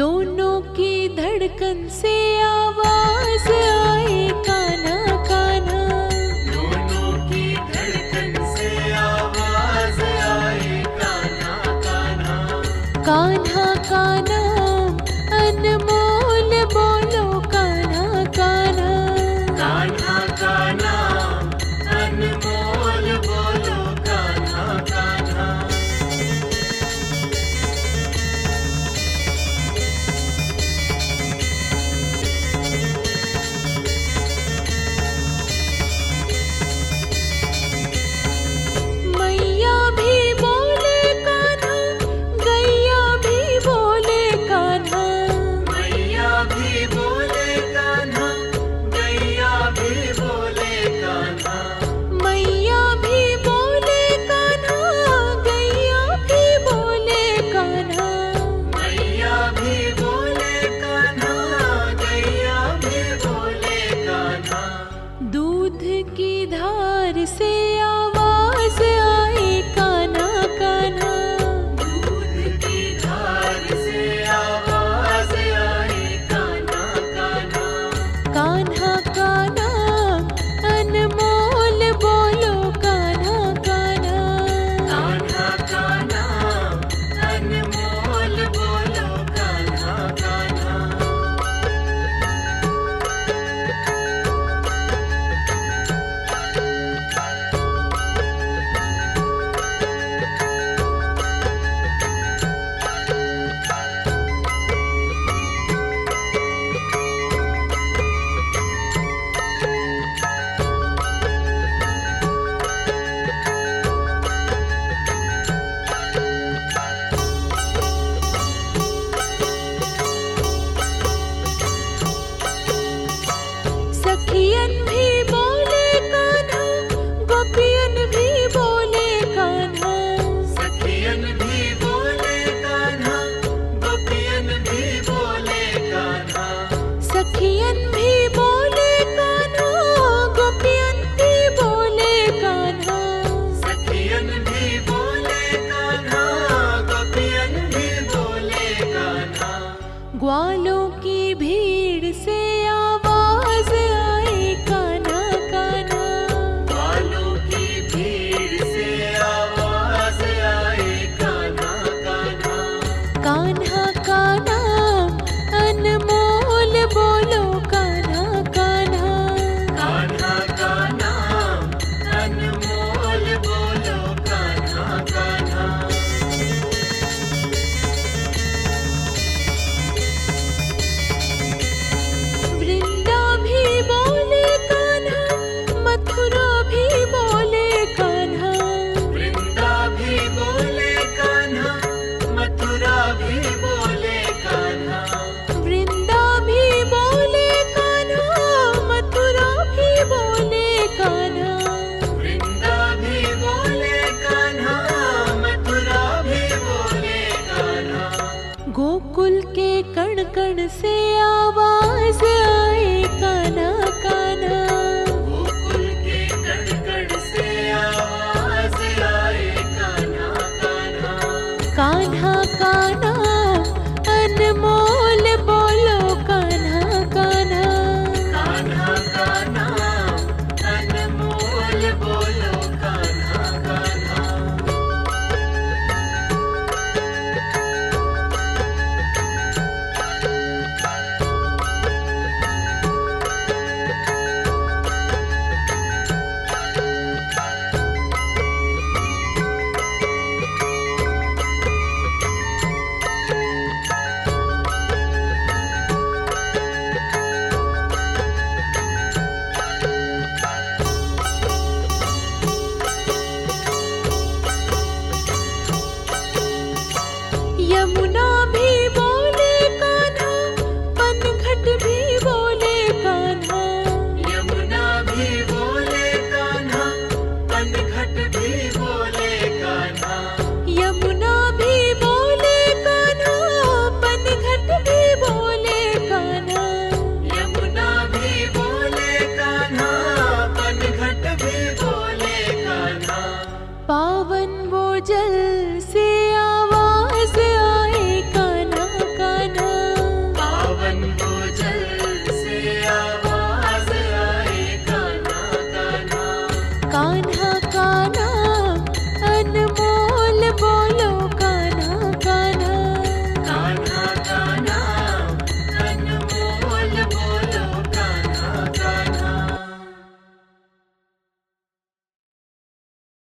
दोनों की धड़कन से आवाज आए कान्हा कान्हा। दोनों की धड़कन से आवाज आए कान्हा कान्हा। कान्हा का नाम अनमोल बोलो कान्हा कान्हा। कान्हा का नाम अनमोल बोलो कान्हा कान्हा। मैया भी बोले कान्हा, गैया भी बोले कान्हा। मैया भी बोले कान्हा, गैया भी बोले कान्हा। मैया भी बोले कान्हा, गैया भी बोले कान्हा। मैया भी बोले कान्हा, गैया भी बोले कान्हा। दूध की धार से आवाज आई कान्हा कान्हा। दूध की धार से आवाज आई कान्हा कान्हा। कान्हा का नाम अनमोल बोलो कान्हा कान्हा। कान्हा का नाम अनमोल बोलो कान्हा कान्हा। सखियन भी बोले कान्हा, गोपियन भी बोले कान्हा। सखियन भी बोले कान्हा, गोपियन भी बोले कान्हा। सखियन भी बोले कान्हा, गोपियन भी बोले कान्हा। सखियन भी बोले कान्हा, गोपियन भी बोले कान्हा। ग्वालों की भीड़ से आवाज आई कान्हा कान्हा। ग्वालों की भीड़ से आवाज आई कान्हा कान्हा। कान्हा का नाम अनमोल बोलो कान्हा कान्हा। कान्हा का नाम अनमोल बोलो कान्हा कान्हा। वृंदा भी बोले कान्हा, मथुरा भी बोले कान्हा। वृंदा भी बोले कान्हा, मथुरा भी बोले कान्हा। वृंदा भी बोले कान्हा, मथुरा भी बोले कान्हा। वृंदा भी बोले कान्हा, मथुरा भी बोले कान्हा। गोकुल के कण कण से आवाज